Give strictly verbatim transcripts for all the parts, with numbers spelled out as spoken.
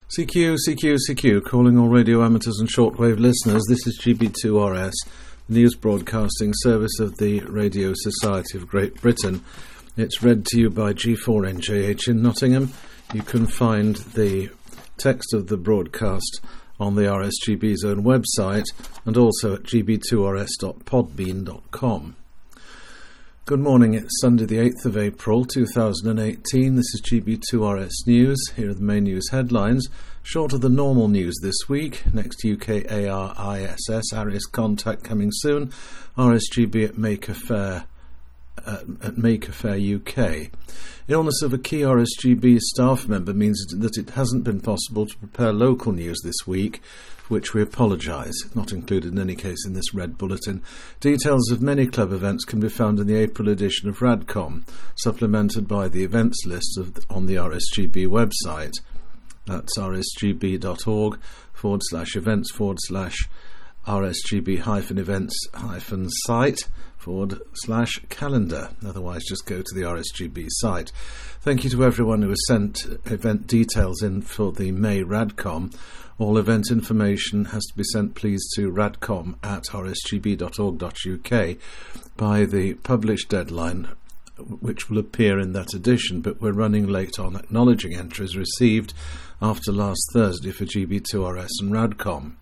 C Q, C Q, C Q, calling all radio amateurs and shortwave listeners. This is G B two R S, the news broadcasting service of the Radio Society of Great Britain. It's read to you by G four N J H in Nottingham. You can find the text of the broadcast on the R S G B's own website and also at g b two r s dot podbean dot com. Good morning, it's Sunday the eighth of April two thousand eighteen. This is G B two R S News. Here are the main news headlines. Shorter than normal news this week. Next U K A R I S S, ARIS contact coming soon. R S G B at Maker Faire, uh, at Maker Faire U K. Illness of a key R S G B staff member means that it hasn't been possible to prepare local news this week, for which we apologise. Not included in any case in this red bulletin. Details of many club events can be found in the April edition of RADCOM, supplemented by the events list of, on the R S G B website. That's rsgb.org forward slash events forward slash rsgb hyphen events hyphen site forward slash calendar. Otherwise, just go to the R S G B site. Thank you to everyone who has sent event details in for the May RADCOM. All event information has to be sent, please, to radcom at rsgb dot org dot uk by the published deadline, which will appear in that edition, but we're running late on acknowledging entries received after last Thursday for G B two R S and RADCOM.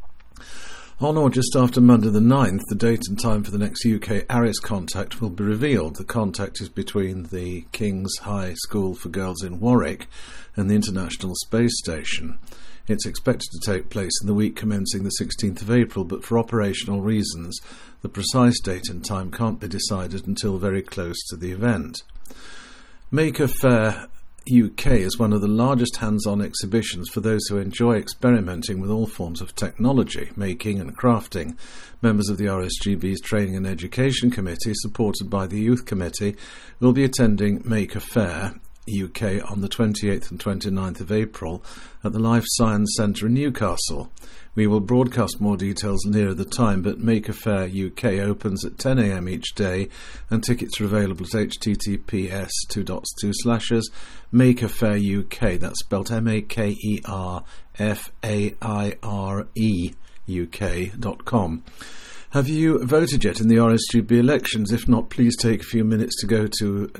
On or just after Monday the ninth, the date and time for the next U K ARIS contact will be revealed. The contact is between the King's High School for Girls in Warwick and the International Space Station. It's expected to take place in the week commencing the sixteenth of April, but for operational reasons, the precise date and time can't be decided until very close to the event. Maker Faire U K is one of the largest hands-on exhibitions for those who enjoy experimenting with all forms of technology, making and crafting. Members of the R S G B's Training and Education Committee, supported by the Youth Committee, will be attending Maker Faire U K on the twenty-eighth and twenty-ninth of April at the Life Science Centre in Newcastle. We will broadcast more details nearer the time, but Maker Faire U K opens at ten a m each day, and tickets are available at h t t p s two dots two slashes Maker Faire U K, that's spelled M A K E R F A I R E U K dot com. Have you voted yet in the R S G B elections? If not, please take a few minutes to go to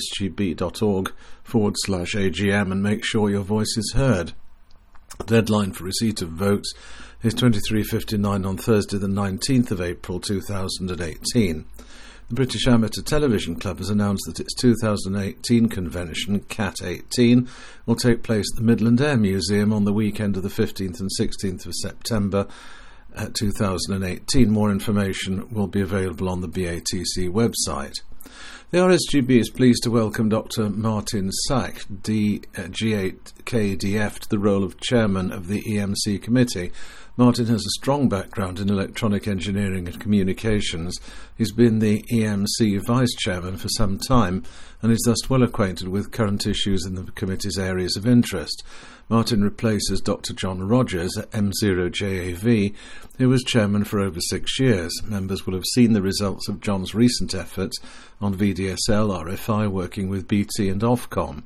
rsgb.org forward slash AGM and make sure your voice is heard. The deadline for receipt of votes is twenty-three fifty-nine on Thursday the nineteenth of April two thousand eighteen. The British Amateur Television Club has announced that its two thousand eighteen convention, C A T eighteen, will take place at the Midland Air Museum on the weekend of the fifteenth and sixteenth of September at two thousand eighteen. More information will be available on the B A T C website. The R S G B is pleased to welcome Doctor Martin Sack, D, uh, G eight K D F, to the role of Chairman of the E M C Committee. Martin has a strong background in electronic engineering and communications. He's been the E M C Vice Chairman for some time and is thus well acquainted with current issues in the committee's areas of interest. Martin replaces Doctor John Rogers at M zero J A V, who was chairman for over six years. Members will have seen the results of John's recent efforts on V D S L, R F I, working with B T and Ofcom.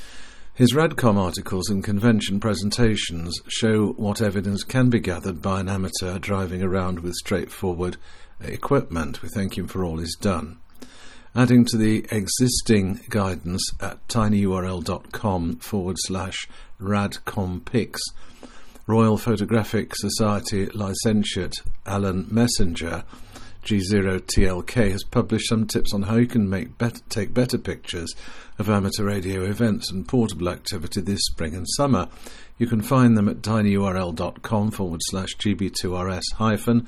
His RADCOM articles and convention presentations show what evidence can be gathered by an amateur driving around with straightforward equipment. We thank him for all he's done. Adding to the existing guidance at tinyurl.com forward slash radcompics, Royal Photographic Society licentiate Alan Messenger, G zero T L K, has published some tips on how you can make better, take better pictures of amateur radio events and portable activity this spring and summer. You can find them at tinyurl.com forward slash gb2rs hyphen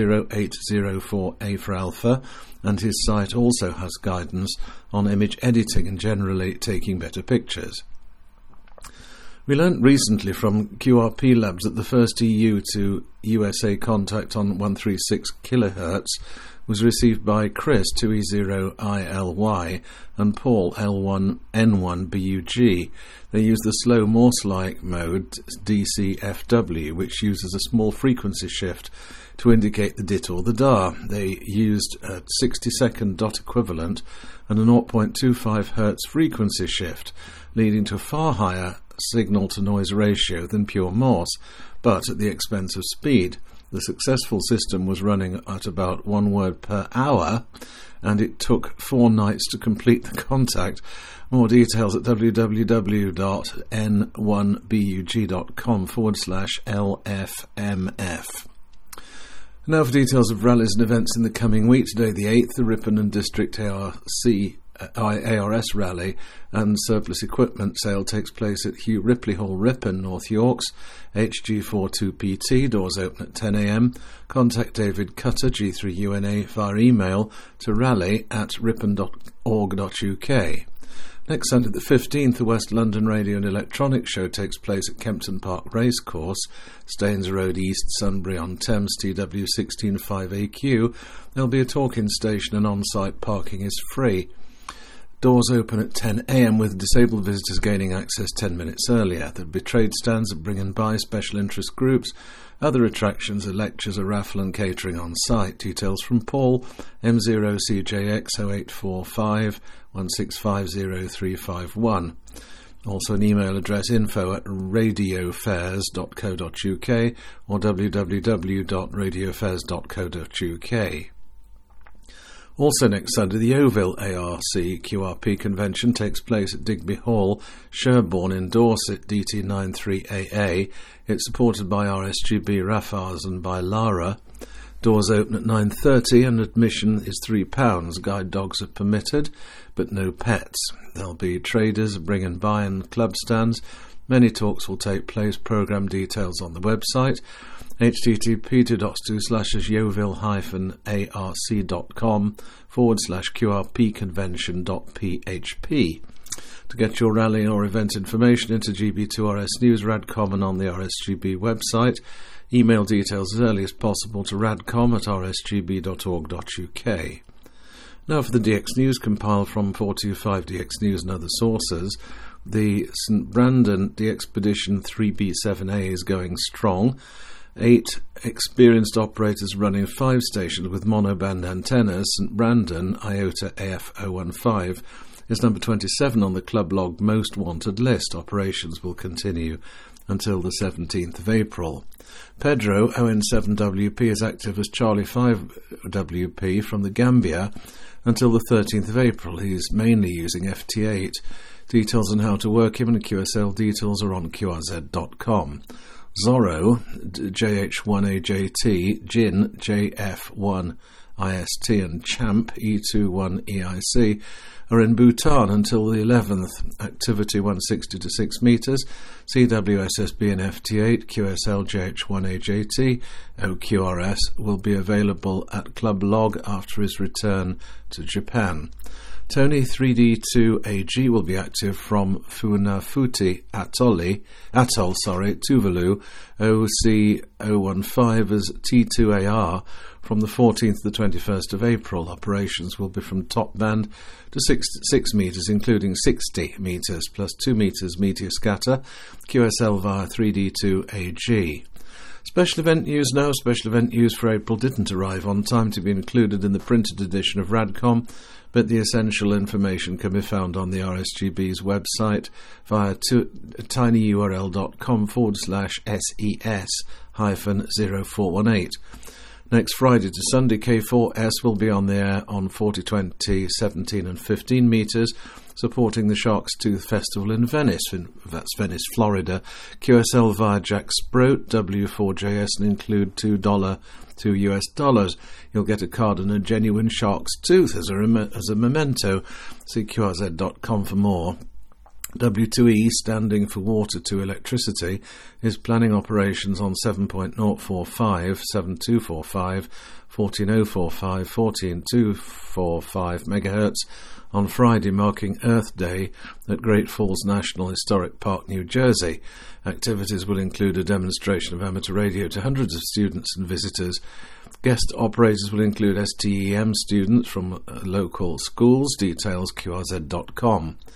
0804 A for Alpha, and his site also has guidance on image editing and generally taking better pictures. We learnt recently from Q R P Labs that the first E U to U S A contact on one thirty-six kilohertz was received by Chris two E zero I L Y and Paul L one N one B U G. They use the slow Morse-like mode D C F W, which uses a small frequency shift to indicate the dit or the dar. They used a sixty second dot equivalent and a zero point two five hertz frequency shift, leading to a far higher signal-to-noise ratio than pure Morse, but at the expense of speed. The successful system was running at about one word per hour, and it took four nights to complete the contact. More details at www.n1bug.com forward slash LFMF. Now for details of rallies and events in the coming week. Today the eighth, the Ripon and District A R C A R S rally and surplus equipment sale takes place at Hugh Ripley Hall, Ripon, North Yorks, H G forty-two P T, doors open at ten a m. Contact David Cutter, G three U N A, via email to rally at ripon dot org dot U K. Next Sunday the fifteenth, the West London Radio and Electronics Show takes place at Kempton Park Racecourse, Staines Road East, Sunbury-on-Thames, T W one six five A Q. There'll be a talk-in station and on-site parking is free. Doors open at ten a m with disabled visitors gaining access ten minutes earlier. There'll be trade stands that bring and buy special interest groups. Other attractions are lectures, a raffle and catering on site. Details from Paul, M zero C J X zero eight four five one six five zero three five one. Also an email address, info at radiofairs dot co dot U K or w w w dot radiofairs dot co dot U K. Also next Sunday, the Yeovil A R C Q R P convention takes place at Digby Hall, Sherborne in Dorset, D T nine three A A. It's supported by R S G B, Rafars and by Lara. Doors open at nine thirty and admission is three pounds. Guide dogs are permitted, but no pets. There'll be traders, bring and buy and club stands. Many talks will take place. Programme details on the website. http two slash yeovil hyphen arc.com forward slash qrp convention dot php. To get your rally or event information into G B two R S News, Radcom and on the R S G B website, email details as early as possible to radcom at r s g b dot org dot U K. Now for the D X News compiled from four two five D X News and other sources. The St Brandon D Expedition three B seven A is going strong. Eight experienced operators running five stations with monoband antennas. St Brandon IOTA A F zero one five is number twenty-seven on the Club Log Most Wanted list. Operations will continue until the seventeenth of April. Pedro O N seven W P is active as Charlie five W P from the Gambia until the thirteenth of April. He is mainly using F T eight. Details on how to work him and Q S L details are on Q R Z dot com. Zorro, J H one A J T, Jin, J F one I S T and Champ, E two one E I C, are in Bhutan until the eleventh. Activity one sixty to six metres, C W S S B and F T eight, Q S L J H one A J T, O Q R S will be available at Club Log after his return to Japan. Tony three D two A G will be active from Funafuti Atoll, Atoll sorry, Tuvalu, O C zero one five as T two A R from the fourteenth to the twenty-first of April. Operations will be from top band to six, six metres, including sixty metres, plus two metres meteor scatter, Q S L via three D two A G. Special event news now. Special event news for April didn't arrive on time to be included in the printed edition of Radcom, but the essential information can be found on the R S G B's website via tinyurl.com forward slash SES hyphen 0418. Next Friday to Sunday, K four S will be on the air on forty, twenty, seventeen and fifteen metres, supporting the Shark's Tooth Festival in Venice, in, that's Venice, Florida. Q S L via Jack Sproat, W four J S, and include two dollars, two U S dollars. You'll get a card and a genuine Shark's Tooth as a, rem- as a memento. See Q R Z dot com for more. W two E, standing for Water to Electricity, is planning operations on seven point zero four five, seven two four five, one four zero four five, one four two four five megahertz on Friday, marking Earth Day at Great Falls National Historic Park, New Jersey. Activities will include a demonstration of amateur radio to hundreds of students and visitors. Guest operators will include S T E M students from uh, local schools. Details Q R Z dot com.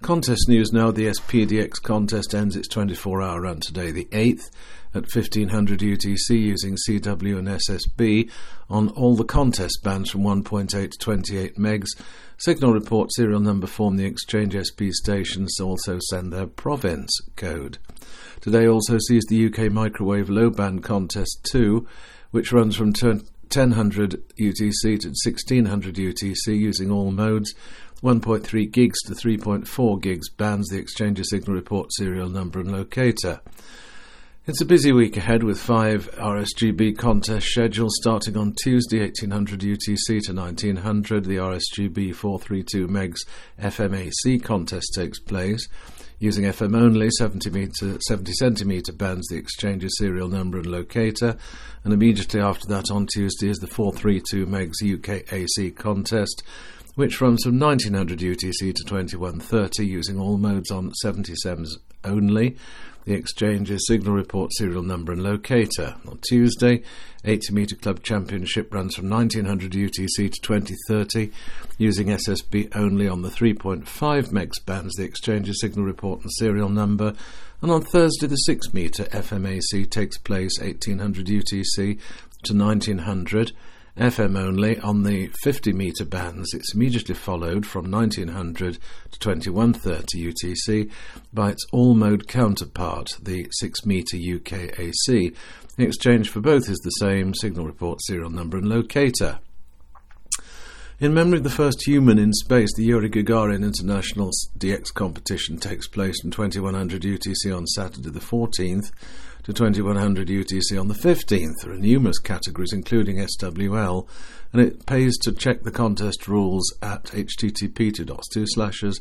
Contest news now. The S P D X contest ends its twenty-four hour run today, the eighth, at fifteen hundred U T C using C W and S S B on all the contest bands from one point eight to twenty-eight megs. Signal report serial number form the Exchange S P stations also send their province code. Today also sees the U K microwave low band contest two, which runs from ten hundred U T C to sixteen hundred U T C using all modes, one point three gigs to three point four gigs bands, the Exchange Signal report serial number and locator. It's a busy week ahead with five R S G B contests scheduled starting on Tuesday eighteen hundred U T C to nineteen hundred. The R S G B four thirty-two megs F M A C contest takes place using F M only seventy centimetre bands, the Exchange's serial number and locator, and immediately after that on Tuesday is the four thirty-two megs U K A C contest, which runs from nineteen hundred U T C to twenty-one thirty using all modes on seventy-sevens only. The Exchange's signal report serial number and locator. On Tuesday, eighty metre Club Championship runs from nineteen hundred U T C to twenty thirty using S S B only on the three point five megs bands, the Exchange's signal report and serial number. And on Thursday, the six metre F M A C takes place eighteen hundred U T C to nineteen hundred. F M only on the fifty metre bands. It's immediately followed from nineteen hundred to twenty-one thirty U T C by its all-mode counterpart, the six metre U K A C. The exchange for both is the same, signal report, serial number and locator. In memory of the first human in space, the Yuri Gagarin International D X competition takes place from twenty-one hundred U T C on Saturday the fourteenth to twenty-one hundred U T C on the fifteenth. There are numerous categories, including S W L, and it pays to check the contest rules at http two slashes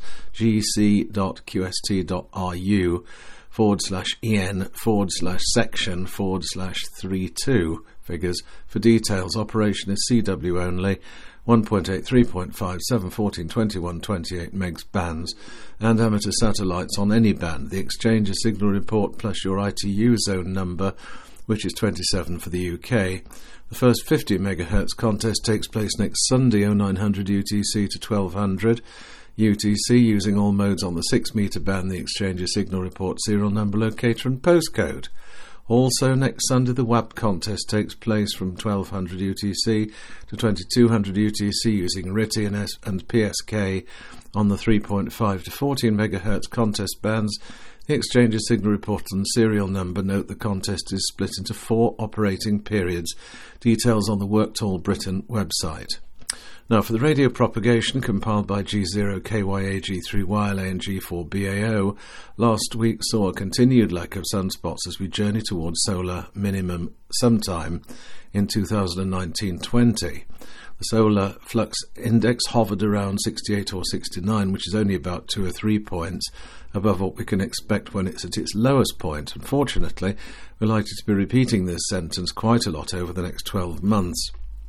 gc.qst.ru forward slash en forward slash section forward slash three two figures. For details, operation is C W only, one point eight, three point five, seven, fourteen, twenty-one, twenty-eight megs bands, and amateur satellites on any band. The Exchange's signal report plus your I T U zone number, which is twenty-seven for the U K. The first fifty megahertz contest takes place next Sunday, oh nine hundred U T C to twelve hundred U T C, using all modes on the six metre band, the Exchange's signal report, serial number, locator and postcode. Also, next Sunday, the W A P contest takes place from twelve hundred U T C to twenty-two hundred U T C using R I T I and, S- and P S K on the three point five to fourteen megahertz contest bands. The Exchange's signal report and serial number. Note the contest is split into four operating periods. Details on the Worked All Britain website. Now, for the radio propagation compiled by G zero K Y A G three Y L A and G four B A O, last week saw a continued lack of sunspots as we journey towards solar minimum sometime in two thousand nineteen twenty. The solar flux index hovered around sixty-eight or sixty-nine, which is only about two or three points above what we can expect when it's at its lowest point. Unfortunately, we're likely to be repeating this sentence quite a lot over the next twelve months.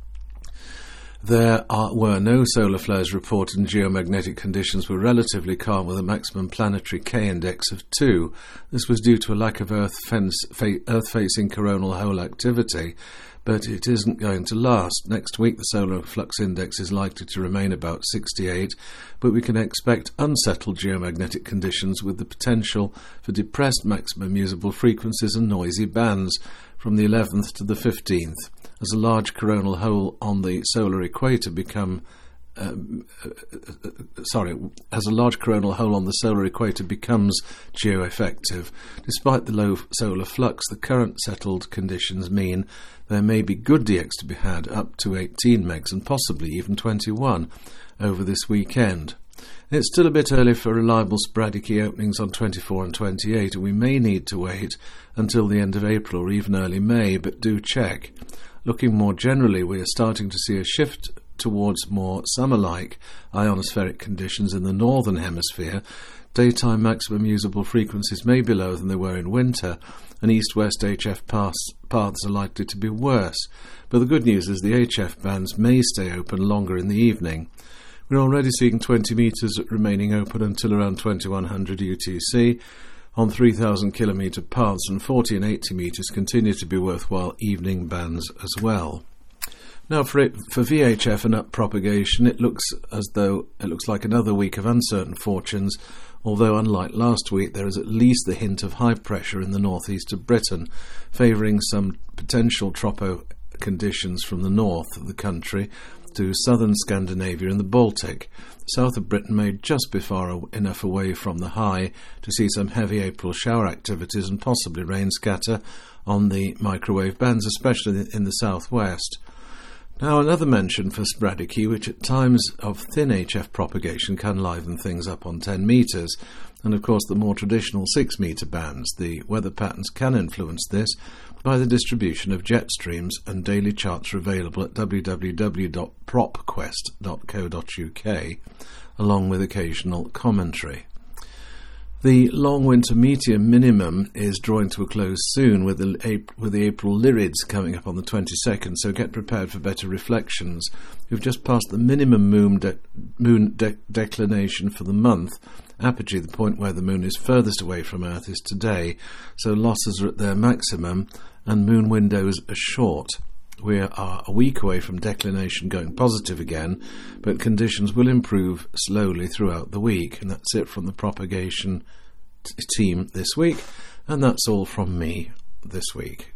There are, were no solar flares reported, and geomagnetic conditions were relatively calm with a maximum planetary K index of two. This was due to a lack of Earth fence, fa- Earth-facing coronal hole activity, but it isn't going to last. Next week the solar flux index is likely to remain about sixty-eight, but we can expect unsettled geomagnetic conditions with the potential for depressed maximum usable frequencies and noisy bands from the eleventh to the fifteenth. As a large coronal hole on the solar equator become um, uh, uh, sorry, as a large coronal hole on the solar equator becomes geoeffective. Despite the low solar flux, the current settled conditions mean there may be good D X to be had up to eighteen megs and possibly even twenty-one over this weekend. It's still a bit early for reliable sporadic E openings on twenty-four and twenty-eight, and we may need to wait until the end of April or even early May, but do check. Looking more generally, we are starting to see a shift towards more summer-like ionospheric conditions in the northern hemisphere. Daytime maximum usable frequencies may be lower than they were in winter, and east-west H F paths, paths are likely to be worse. But the good news is the H F bands may stay open longer in the evening. We're already seeing twenty metres remaining open until around twenty-one hundred U T C. On three thousand kilometre paths, and forty and eighty metres continue to be worthwhile evening bands as well. Now for it, for V H F and up propagation, it looks as though it looks like another week of uncertain fortunes, although unlike last week there is at least the hint of high pressure in the northeast of Britain, favouring some potential tropo conditions from the north of the country to southern Scandinavia and the Baltic. South of Britain may just be far enough away from the high to see some heavy April shower activities and possibly rain scatter on the microwave bands, especially in the southwest. Now, another mention for sporadic, which at times of thin H F propagation can liven things up on ten metres, and of course the more traditional six metre bands. The weather patterns can influence this by the distribution of jet streams, and daily charts are available at w w w dot propquest dot co dot u k, along with occasional commentary. The long winter medium minimum is drawing to a close soon, with the, with the April Lyrids coming up on the twenty-second, so get prepared for better reflections. We've just passed the minimum moon, de- moon de- declination for the month. Apogee, the point where the moon is furthest away from Earth, is today, so losses are at their maximum and moon windows are short. We are a week away from declination going positive again, but conditions will improve slowly throughout the week. And that's it from the propagation t- team this week, and that's all from me this week.